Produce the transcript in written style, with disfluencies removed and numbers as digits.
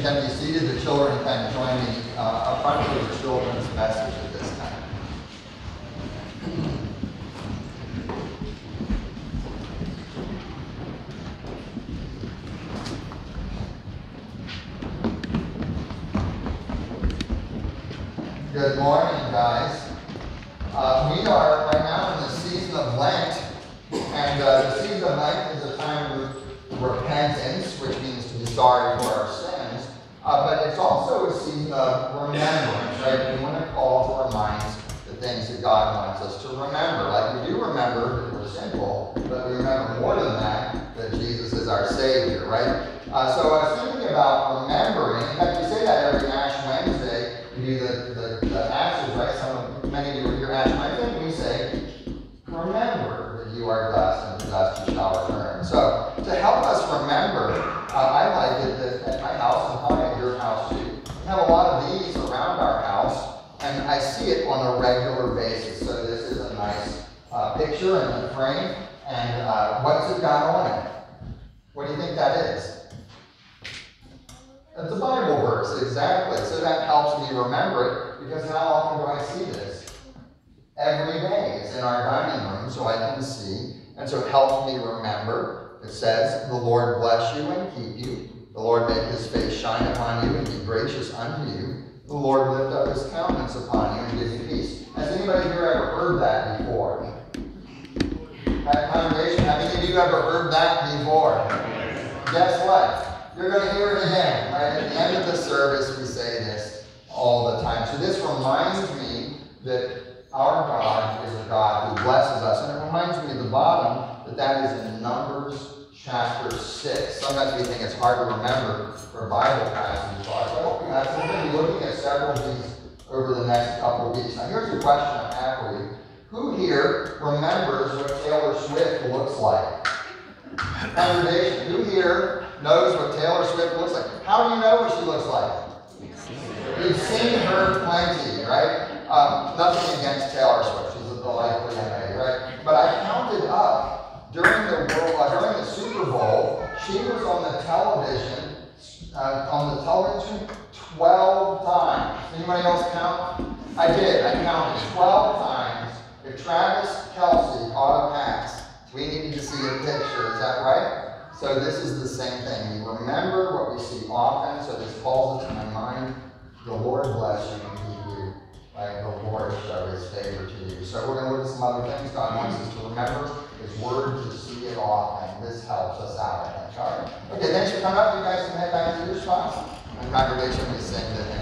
can be seated. The children can join me up front for the children's message at this time. Good morning, guys. We are right now in the season of Lent, and the season of Lent is a time of repentance, which means to be sorry for our sins, but it's also a season of remembrance, right? We want to call to remind the things that God wants us to remember. Like we do remember that we're sinful, but we remember more than that Jesus is our Savior, right? So I was thinking about remembering. In fact, we say that every Ash Wednesday. We do the ashes, right? Many of you were here Ash Wednesday, and we say, remember that you are dust, and to dust you shall return. So to help us remember, I like it that at my house, and probably at your house too, we have a lot of these around our house, and I see it on a regular basis. So this is a nice picture in the frame, and what's it got on it? What do you think that is? It's a Bible verse, exactly. So that helps me remember it, because how often do I see this? Every day. It's in our dining room, so I can see. And so it helps me remember. It says, the Lord bless you and keep you. The Lord make his face shine upon you and be gracious unto you. The Lord lift up his countenance upon you and give you peace. Has anybody here ever heard that before? At congregation, have any of you ever heard that before? Guess what? You're going to hear it again, right? At the end of the service, we say this all the time. So this reminds me that our God is a God who blesses us. And it reminds me at the bottom that is in Numbers chapter 6. Sometimes we think it's hard to remember for Bible passages. So we're going to be looking at several of these over the next couple of weeks. Now here's a question I have for you. Who here remembers what Taylor Swift looks like? Congregation, who here knows what Taylor Swift looks like? How do you know what she looks like? You've seen her plenty, right? Nothing against Taylor Swift. She's a delightful young lady, right? But I counted up during the Super Bowl, she was on the television 12 times. Anybody else count? I did. I counted 12 times. If Travis Kelce caught a pass, we needed to see a picture. Is that right? So this is the same thing. We remember what we see often, so this calls it to my mind. The Lord bless you and keep you. Right? The Lord show his favor to you. So we're going to look at some other things. God wants us to remember his word, to see it often. This helps us out, I think. All right. Okay, thanks for coming up. You guys can head back to your spots. And congregation, we sing the hymn.